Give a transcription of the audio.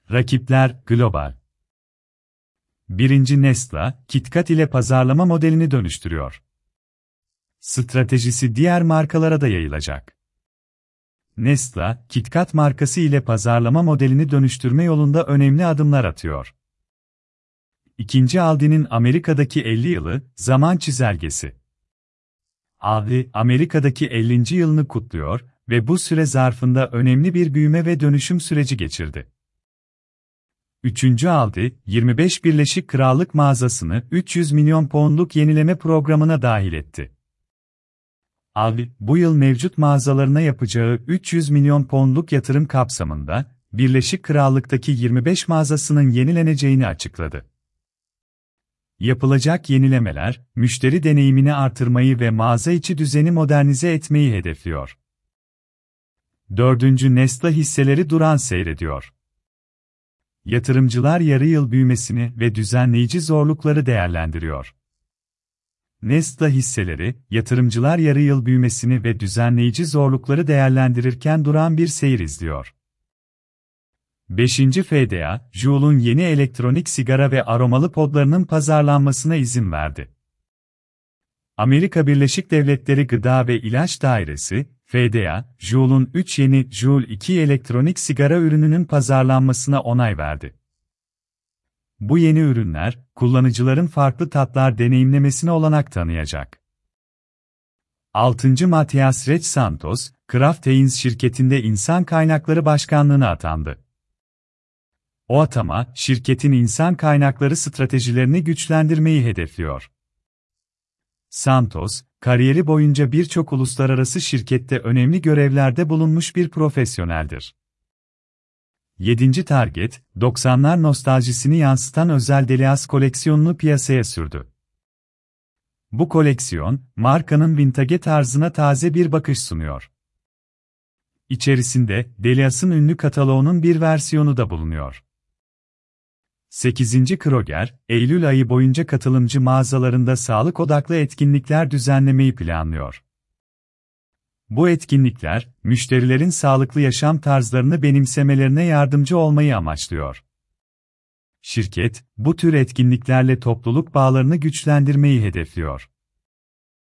Rakipler global. Birinci Nestle, KitKat ile pazarlama modelini dönüştürüyor. Stratejisi diğer markalara da yayılacak. Nestle, KitKat markası ile pazarlama modelini dönüştürme yolunda önemli adımlar atıyor. İkinci Aldi'nin Amerika'daki 50 yılı, zaman çizelgesi. Aldi, Amerika'daki 50. yılını kutluyor ve bu süre zarfında önemli bir büyüme ve dönüşüm süreci geçirdi. Üçüncü Aldi, 25 Birleşik Krallık mağazasını 300 milyon poundluk yenileme programına dahil etti. Aldi, bu yıl mevcut mağazalarına yapacağı 300 milyon poundluk yatırım kapsamında, Birleşik Krallık'taki 25 mağazasının yenileneceğini açıkladı. Yapılacak yenilemeler, müşteri deneyimini artırmayı ve mağaza içi düzeni modernize etmeyi hedefliyor. Dördüncü Nestle hisseleri duran seyrediyor. Yatırımcılar yarı yıl büyümesini ve düzenleyici zorlukları değerlendiriyor. Nestle hisseleri, yatırımcılar yarı yıl büyümesini ve düzenleyici zorlukları değerlendirirken duran bir seyir izliyor. 5. FDA, Juul'un yeni elektronik sigara ve aromalı podlarının pazarlanmasına izin verdi. Amerika Birleşik Devletleri Gıda ve İlaç Dairesi, FDA, Juul'un 3 yeni Juul 2 elektronik sigara ürününün pazarlanmasına onay verdi. Bu yeni ürünler, kullanıcıların farklı tatlar deneyimlemesine olanak tanıyacak. 6. Matias Reç Santos, Kraft Heinz şirketinde insan kaynakları başkanlığına atandı. O atama, şirketin insan kaynakları stratejilerini güçlendirmeyi hedefliyor. Santos, kariyeri boyunca birçok uluslararası şirkette önemli görevlerde bulunmuş bir profesyoneldir. 7. Target, 90'lar nostaljisini yansıtan özel Delias koleksiyonunu piyasaya sürdü. Bu koleksiyon, markanın vintage tarzına taze bir bakış sunuyor. İçerisinde, Delias'ın ünlü kataloğunun bir versiyonu da bulunuyor. 8. Kroger, Eylül ayı boyunca katılımcı mağazalarında sağlık odaklı etkinlikler düzenlemeyi planlıyor. Bu etkinlikler, müşterilerin sağlıklı yaşam tarzlarını benimsemelerine yardımcı olmayı amaçlıyor. Şirket, bu tür etkinliklerle topluluk bağlarını güçlendirmeyi hedefliyor.